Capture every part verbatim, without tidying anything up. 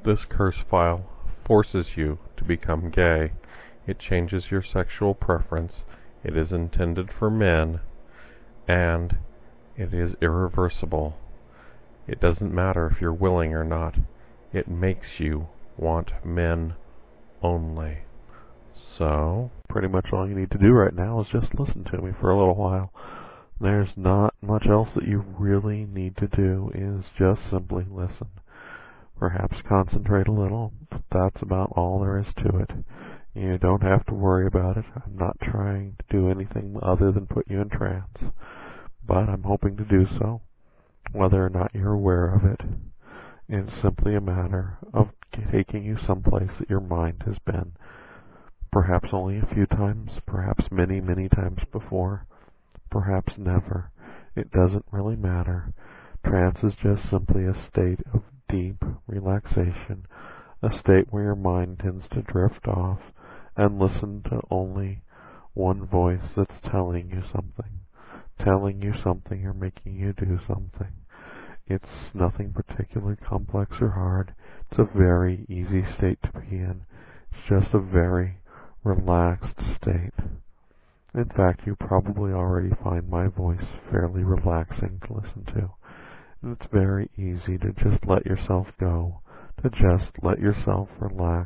This curse file forces you to become gay. It changes your sexual preference. It is intended for men, and it is irreversible. It doesn't matter if you're willing or not. It makes you want men only. So, pretty much all you need to do right now is just listen to me for a little while. There's not much else that you really need to do, is just simply listen. Perhaps concentrate a little, but that's about all there is to it. You don't have to worry about it. I'm not trying to do anything other than put you in trance, but I'm hoping to do so, whether or not you're aware of it. It's simply a matter of taking you someplace that your mind has been, perhaps only a few times, perhaps many, many times before, perhaps never. It doesn't really matter. Trance is just simply a state of deep relaxation, a state where your mind tends to drift off and listen to only one voice that's telling you something, telling you something or making you do something. It's nothing particularly complex or hard. It's a very easy state to be in. It's just a very relaxed state. In fact, you probably already find my voice fairly relaxing to listen to. And it's very easy to just let yourself go, to just let yourself relax.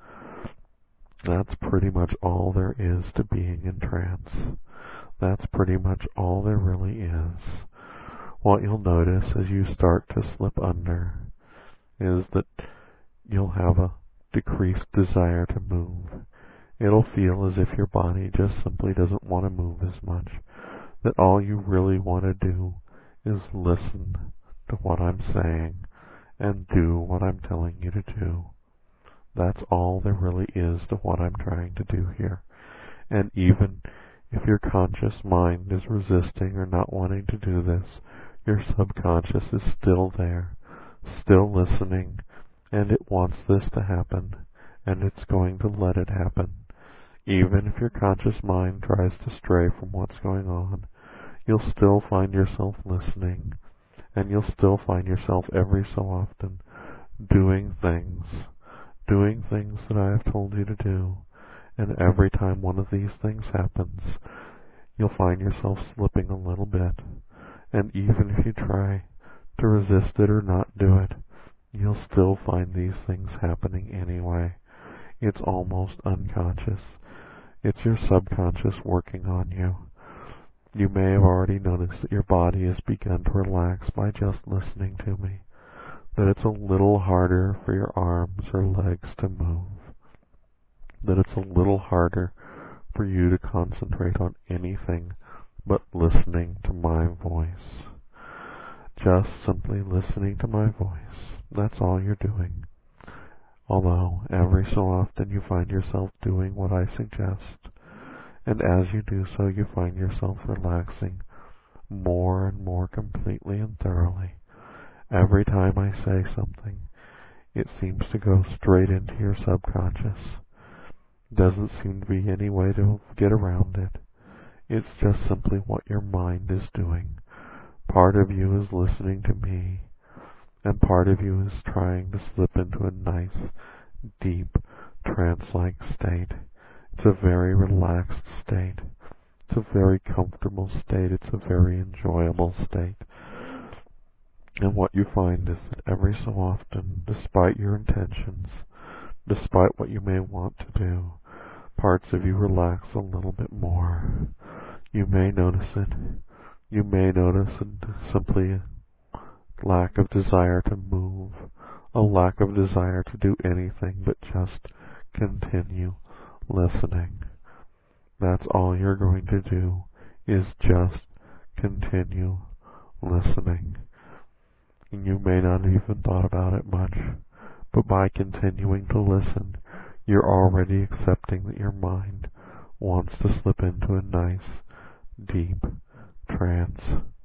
That's pretty much all there is to being in trance. That's pretty much all there really is. What you'll notice as you start to slip under is that you'll have a decreased desire to move. It'll feel as if your body just simply doesn't want to move as much, that all you really want to do is listen to what I'm saying and do what I'm telling you to do. That's all there really is to what I'm trying to do here. And even if your conscious mind is resisting or not wanting to do this, your subconscious is still there, still listening, and it wants this to happen, and it's going to let it happen. Even if your conscious mind tries to stray from what's going on, you'll still find yourself listening, and you'll still find yourself every so often doing things, doing things that I have told you to do. And every time one of these things happens, you'll find yourself slipping a little bit. And even if you try to resist it or not do it, you'll still find these things happening anyway. It's almost unconscious. It's your subconscious working on you. You may have already noticed that your body has begun to relax by just listening to me, that it's a little harder for your arms or legs to move, that it's a little harder for you to concentrate on anything but listening to my voice. Just simply listening to my voice. That's all you're doing. Although every so often you find yourself doing what I suggest, and as you do so you find yourself relaxing more and more completely and thoroughly. Every time I say something, it seems to go straight into your subconscious. Doesn't seem to be any way to get around it. It's just simply what your mind is doing. Part of you is listening to me, and part of you is trying to slip into a nice, deep, trance-like state. It's a very relaxed state. It's a very comfortable state. It's a very enjoyable state. And what you find is that every so often, despite your intentions, despite what you may want to do, parts of you relax a little bit more. You may notice it. You may notice a simply lack of desire to move, a lack of desire to do anything but just continue listening. That's all you're going to do, is just continue listening. And you may not have even thought about it much, but by continuing to listen, you're already accepting that your mind wants to slip into a nice, deep trance.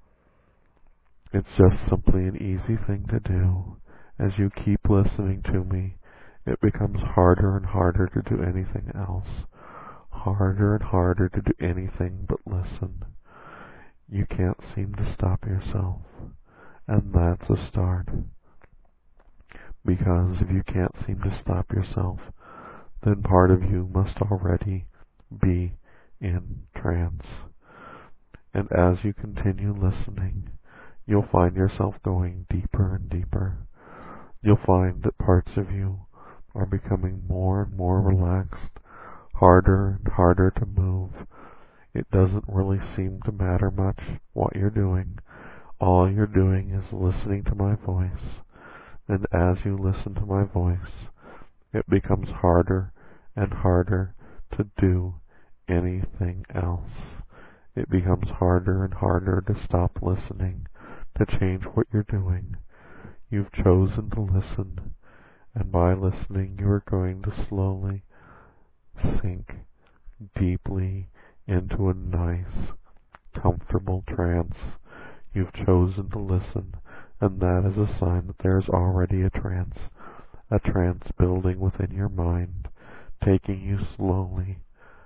It's just simply an easy thing to do. As you keep listening to me, it becomes harder and harder to do anything else. Harder and harder to do anything but listen. You can't seem to stop yourself. And that's a start. Because if you can't seem to stop yourself, then part of you must already be in trance. And as you continue listening, you'll find yourself going deeper and deeper. You'll find that parts of you are becoming more and more relaxed, harder and harder to move. It doesn't really seem to matter much what you're doing. All you're doing is listening to my voice. And as you listen to my voice, it becomes harder and harder to do anything else. It becomes harder and harder to stop listening, to change what you're doing. You've chosen to listen, and by listening you are going to slowly sink deeply into a nice, comfortable trance. You've chosen to listen, and that is a sign that there is already a trance, a trance building within your mind, taking you slowly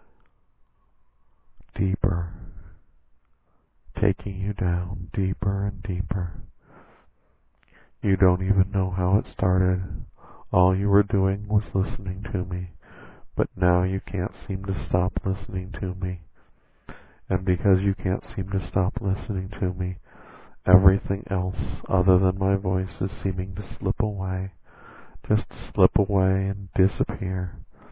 deeper, taking you down deeper and deeper. You don't even know how it started. All you were doing was listening to me, but now you can't seem to stop listening to me. And because you can't seem to stop listening to me, everything else other than my voice is seeming to slip away, just slip away and disappear.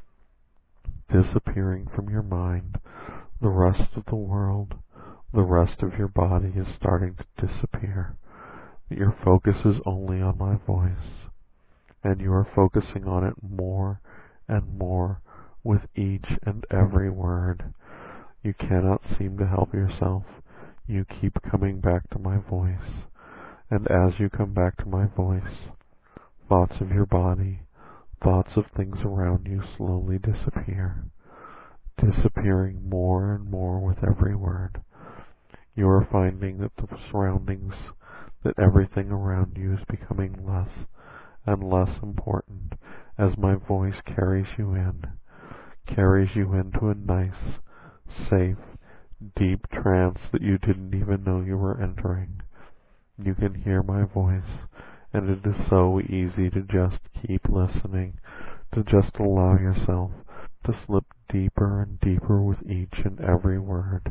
Disappearing from your mind, the rest of the world, the rest of your body is starting to disappear. Your focus is only on my voice, and you are focusing on it more and more with each and every word. You cannot seem to help yourself. You keep coming back to my voice, and as you come back to my voice, thoughts of your body, thoughts of things around you slowly disappear, disappearing more and more with every word. You are finding that the surroundings, that everything around you is becoming less and less important as my voice carries you in, carries you into a nice, safe, deep trance that you didn't even know you were entering. You can hear my voice, and it is so easy to just keep listening, to just allow yourself to slip deeper and deeper with each and every word.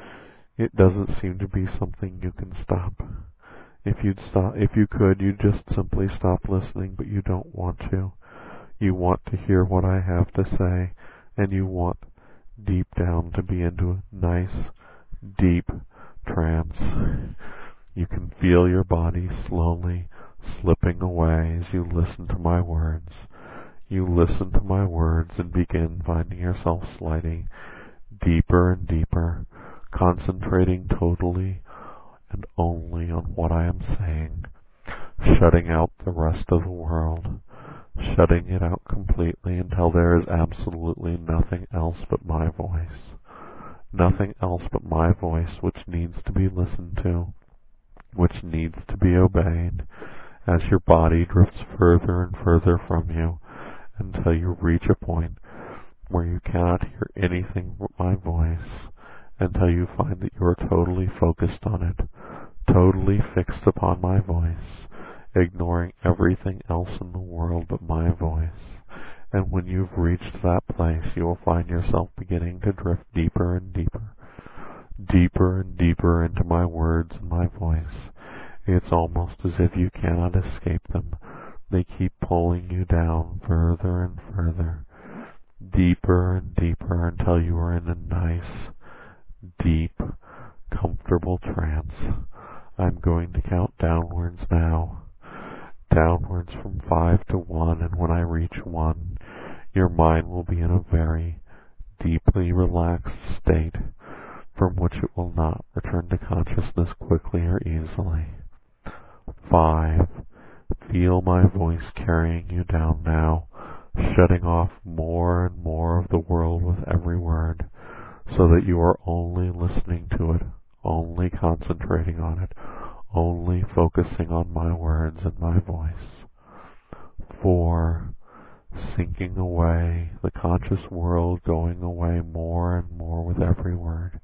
It doesn't seem to be something you can stop. If you'd stop, if you could, you'd just simply stop listening, but you don't want to. You want to hear what I have to say, and you want deep down to be into a nice, deep trance. You can feel your body slowly slipping away as you listen to my words. You listen to my words and begin finding yourself sliding deeper and deeper, concentrating totally and only on what I am saying, shutting out the rest of the world, shutting it out completely until there is absolutely nothing else but my voice. Nothing else but my voice which needs to be listened to, which needs to be obeyed, as your body drifts further and further from you until you reach a point where you cannot hear anything but my voice, until you find that you are totally focused on it, totally fixed upon my voice, ignoring everything else in the world but my voice. And when you've reached that place, you will find yourself beginning to drift deeper and deeper, deeper and deeper into my words and my voice. It's almost as if you cannot escape them. They keep pulling you down further and further, deeper and deeper, until you are in a nice, deep, comfortable trance. I'm going to count downwards now, downwards from five to one, and when I reach one, your mind will be in a very deeply relaxed state from which it will not return to consciousness quickly or easily. Five. Feel my voice carrying you down now, shutting off more and more of the world with every word, so that you are only listening to it, only concentrating on it, only focusing on my words and my voice. Four. Sinking away, the conscious world going away more and more with every word,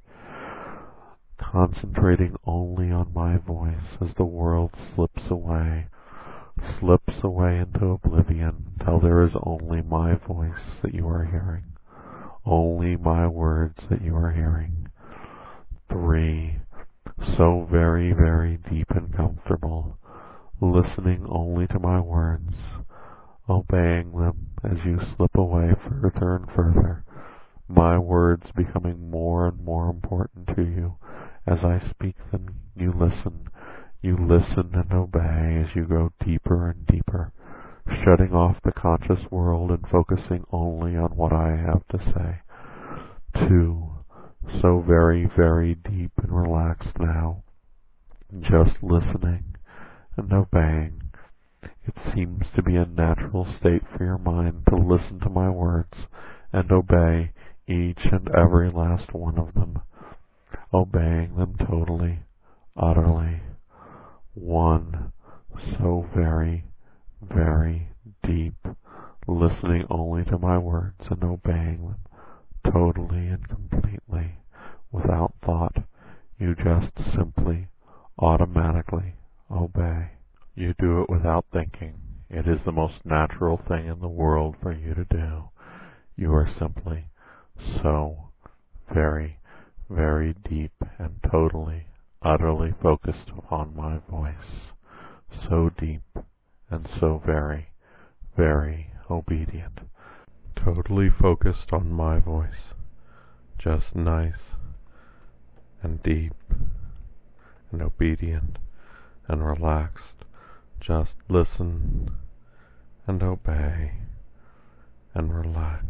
concentrating only on my voice as the world slips away, slips away into oblivion until there is only my voice that you are hearing, only my words that you are hearing. Three, so very, very deep and comfortable, listening only to my words, obeying them as you slip away further and further, my words becoming more and more important to you. As I speak them, you listen. You listen and obey as you go deeper and deeper, shutting off the conscious world and focusing only on what I have to say. Two, so very, very deep and relaxed now, just listening and obeying. It seems to be a natural state for your mind to listen to my words and obey each and every last one of them, obeying them totally, utterly. One, so very, very deep, listening only to my words and obeying them totally and completely, without thought. You just simply, automatically obey. You do it without thinking. It is the most natural thing in the world for you to do. You are simply so very, very deep and totally, utterly focused upon my voice, so deep and so very, very obedient, totally focused on my voice, just nice and deep and obedient and relaxed, just listen and obey and relax.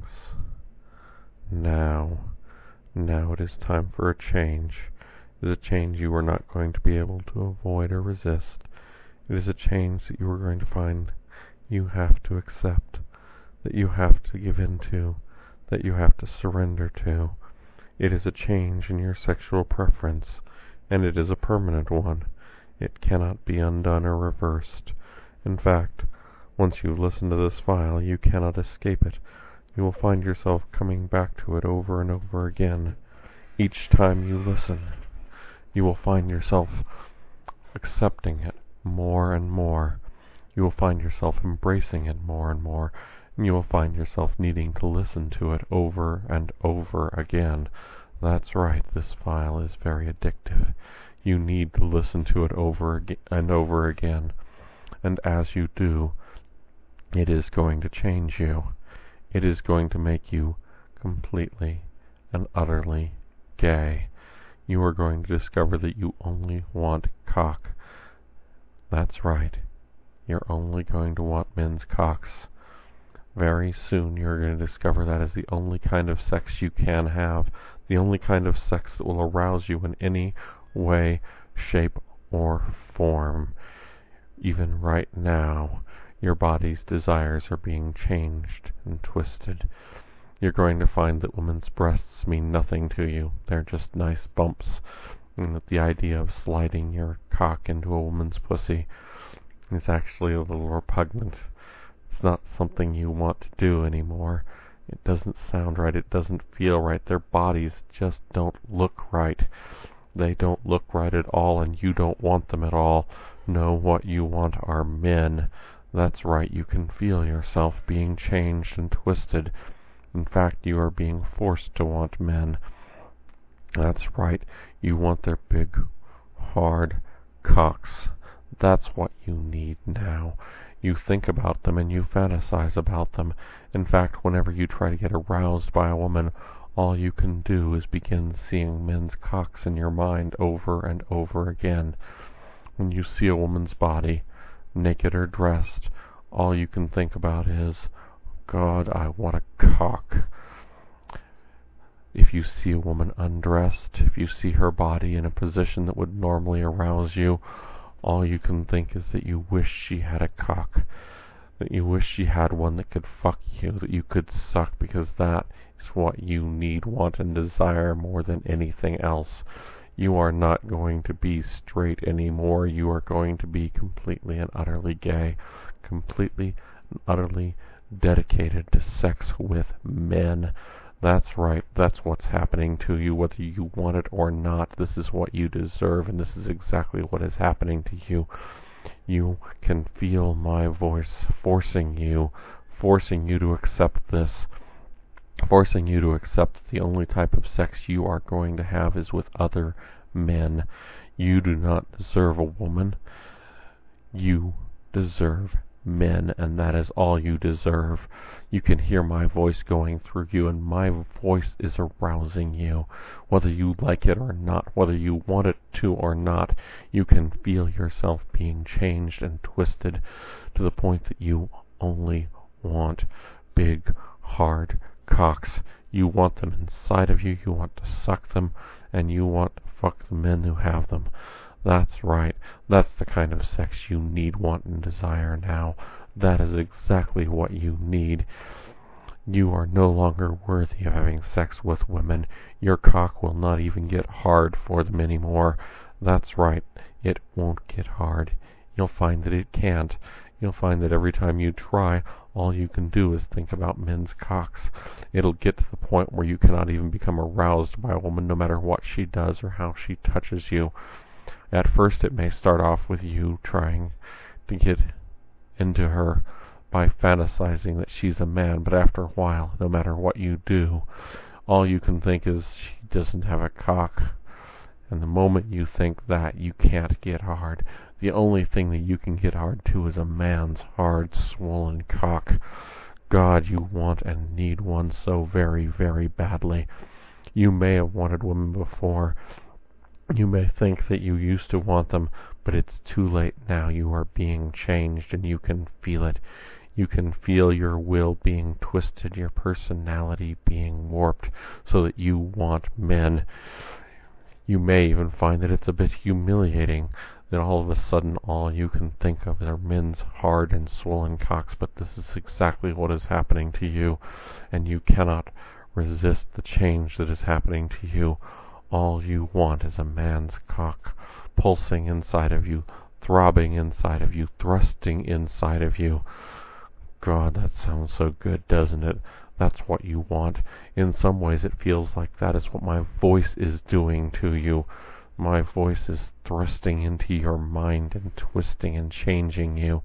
Now, now it is time for a change. It is a change you are not going to be able to avoid or resist. It is a change that you are going to find you have to accept, that you have to give in to, that you have to surrender to. It is a change in your sexual preference, and it is a permanent one. It cannot be undone or reversed. In fact, once you listen to this file, you cannot escape it. You will find yourself coming back to it over and over again. Each time you listen, you will find yourself accepting it more and more. You will find yourself embracing it more and more, and you will find yourself needing to listen to it over and over again. That's right, this file is very addictive. You need to listen to it over and over again, and as you do, it is going to change you. It is going to make you completely and utterly gay. You are going to discover that you only want cock. That's right. You're only going to want men's cocks. Very soon you're going to discover that is the only kind of sex you can have, the only kind of sex that will arouse you in any way, shape, or form. Even right now, your body's desires are being changed and twisted. You're going to find that women's breasts mean nothing to you. They're just nice bumps, and that the idea of sliding your cock into a woman's pussy is actually a little repugnant. It's not something you want to do anymore. It doesn't sound right. It doesn't feel right. Their bodies just don't look right. They don't look right at all, and you don't want them at all. No, what you want are men. That's right, you can feel yourself being changed and twisted. In fact, you are being forced to want men. That's right, you want their big, hard cocks. That's what you need now. You think about them and you fantasize about them. In fact, whenever you try to get aroused by a woman, all you can do is begin seeing men's cocks in your mind over and over again. When you see a woman's body, naked or dressed, all you can think about is, God, I want a cock. If you see a woman undressed, if you see her body in a position that would normally arouse you, all you can think is that you wish she had a cock, that you wish she had one that could fuck you, that you could suck, because that is what you need, want, and desire more than anything else. You are not going to be straight anymore. You are going to be completely and utterly gay, completely and utterly dedicated to sex with men. That's right, that's what's happening to you, whether you want it or not. This is what you deserve, and this is exactly what is happening to you. You can feel my voice forcing you, forcing you to accept this, forcing you to accept that the only type of sex you are going to have is with other men. You do not deserve a woman. You deserve men, and that is all you deserve. You can hear my voice going through you, and my voice is arousing you. Whether you like it or not, whether you want it to or not, you can feel yourself being changed and twisted to the point that you only want big, hard cocks. You want them inside of you, you want to suck them, and you want to fuck the men who have them. That's right. That's the kind of sex you need, want, and desire now. That is exactly what you need. You are no longer worthy of having sex with women. Your cock will not even get hard for them anymore. That's right. It won't get hard. You'll find that it can't. You'll find that every time you try, all you can do is think about men's cocks. It'll get to the point where you cannot even become aroused by a woman no matter what she does or how she touches you. At first it may start off with you trying to get into her by fantasizing that she's a man, but after a while, no matter what you do, all you can think is she doesn't have a cock. And the moment you think that, you can't get hard. The only thing that you can get hard to is a man's hard, swollen cock. God, you want and need one so very, very badly. You may have wanted women before. You may think that you used to want them, but it's too late now. You are being changed, and you can feel it. You can feel your will being twisted, your personality being warped, so that you want men. You may even find that it's a bit humiliating, that all of a sudden all you can think of are men's hard and swollen cocks, but this is exactly what is happening to you, and you cannot resist the change that is happening to you. All you want is a man's cock, pulsing inside of you, throbbing inside of you, thrusting inside of you. God, that sounds so good, doesn't it? That's what you want. In some ways it feels like that is what my voice is doing to you. My voice is thrusting into your mind and twisting and changing you.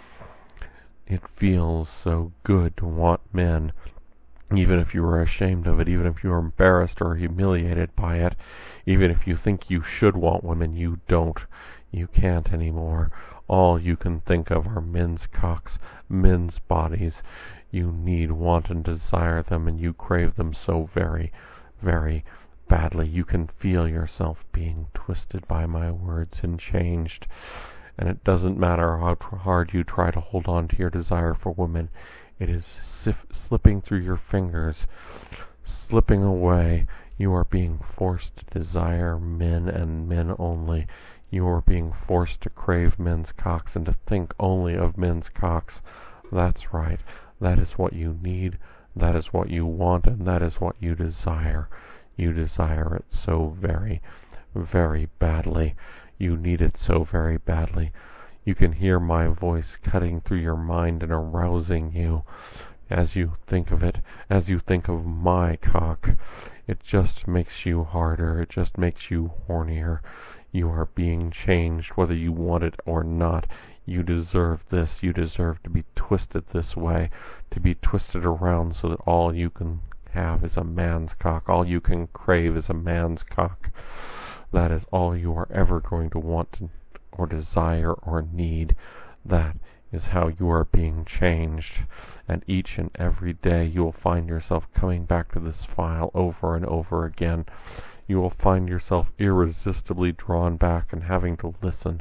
It feels so good to want men. Even if you are ashamed of it, even if you are embarrassed or humiliated by it, even if you think you should want women, you don't. You can't anymore. All you can think of are men's cocks, men's bodies. You need, want, and desire them, and you crave them so very, very badly. You can feel yourself being twisted by my words and changed. And it doesn't matter how hard you try to hold on to your desire for women. It is sif- slipping through your fingers, slipping away. You are being forced to desire men and men only. You are being forced to crave men's cocks and to think only of men's cocks. That's right. That is what you need. That is what you want, and that is what you desire. You desire it so very, very badly. You need it so very badly. You can hear my voice cutting through your mind and arousing you as you think of it, as you think of my cock. It just makes you harder. It just makes you hornier. You are being changed whether you want it or not. You deserve this. You deserve to be twisted this way, to be twisted around so that all you can have is a man's cock. All you can crave is a man's cock. That is all you are ever going to want to or desire or need. That is how you are being changed. And each and every day you will find yourself coming back to this file over and over again. You will find yourself irresistibly drawn back and having to listen,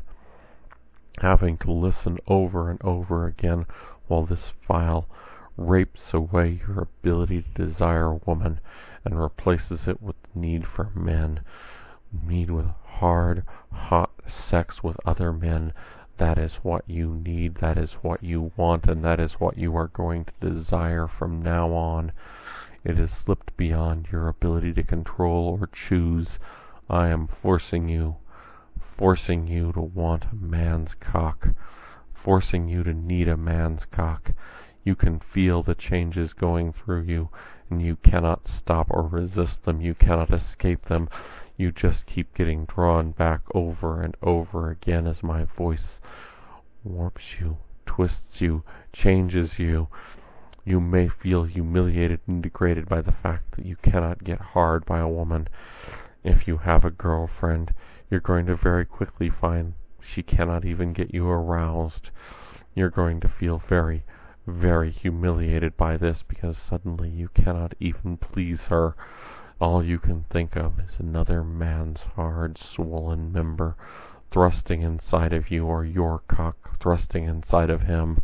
having to listen over and over again while this file rapes away your ability to desire a woman and replaces it with the need for men, need with hard, hot sex with other men. That is what you need, that is what you want, and that is what you are going to desire from now on. It has slipped beyond your ability to control or choose. I am forcing you, forcing you to want a man's cock, forcing you to need a man's cock. You can feel the changes going through you, and you cannot stop or resist them. You cannot escape them. You just keep getting drawn back over and over again as my voice warps you, twists you, changes you. You may feel humiliated and degraded by the fact that you cannot get hard by a woman. If you have a girlfriend, you're going to very quickly find she cannot even get you aroused. You're going to feel very, very humiliated by this because suddenly you cannot even please her. All you can think of is another man's hard, swollen member thrusting inside of you, or your cock thrusting inside of him.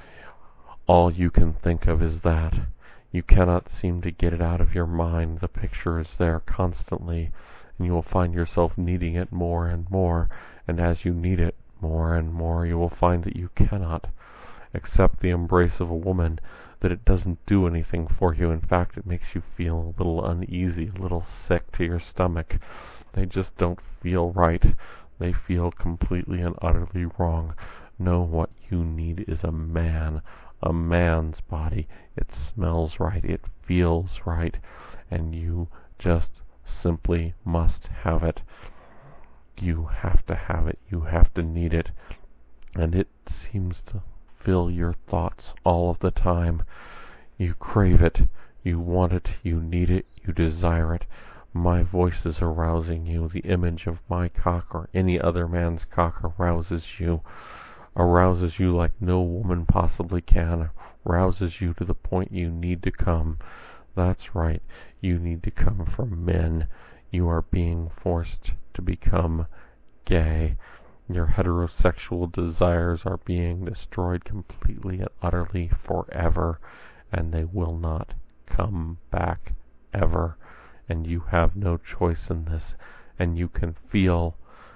All you can think of is that. You cannot seem to get it out of your mind. The picture is there constantly, and you will find yourself needing it more and more, and as you need it more and more, you will find that you cannot accept the embrace of a woman, that it doesn't do anything for you. In fact, it makes you feel a little uneasy, a little sick to your stomach. They just don't feel right. They feel completely and utterly wrong. No, what you need is a man. A man's body. It smells right, it feels right, and you just simply must have it. You have to have it, you have to need it, and it seems to fill your thoughts all of the time. You crave it, you want it, you need it, you desire it. My voice is arousing you. The image of my cock or any other man's cock arouses you. Arouses you like no woman possibly can, rouses you to the point you need to come. That's right, you need to come from men. You are being forced to become gay. Your heterosexual desires are being destroyed completely and utterly forever, and they will not come back ever. And you have no choice in this, and you can feel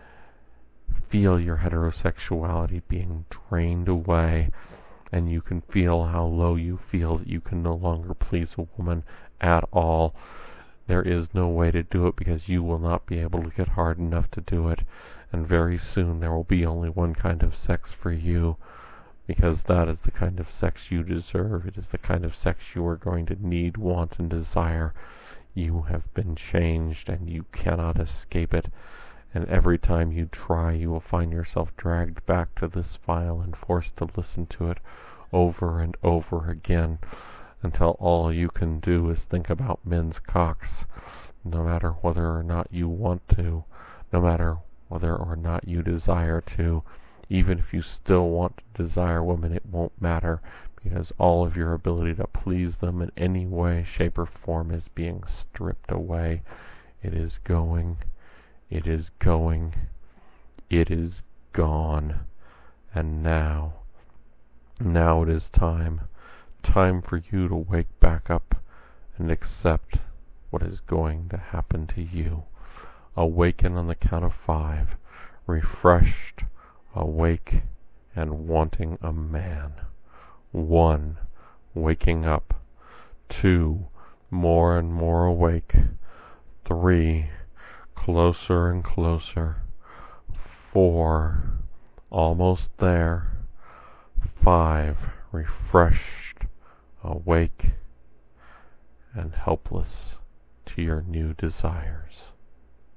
Feel your heterosexuality being drained away, and you can feel how low you feel that you can no longer please a woman at all. There is no way to do it because you will not be able to get hard enough to do it, and very soon there will be only one kind of sex for you, because that is the kind of sex you deserve. It is the kind of sex you are going to need, want, and desire. You have been changed, and you cannot escape it. And every time you try, you will find yourself dragged back to this file and forced to listen to it over and over again, until all you can do is think about men's cocks, no matter whether or not you want to, no matter whether or not you desire to. Even if you still want to desire women, it won't matter, because all of your ability to please them in any way, shape, or form is being stripped away. It is going. It is going. It is gone. And now, now it is time, time for you to wake back up and accept what is going to happen to you. Awaken on the count of five, refreshed, awake, and wanting a man. One, waking up. Two, more and more awake. Three, closer and closer. Four, almost there. Five, refreshed, awake, and helpless to your new desires.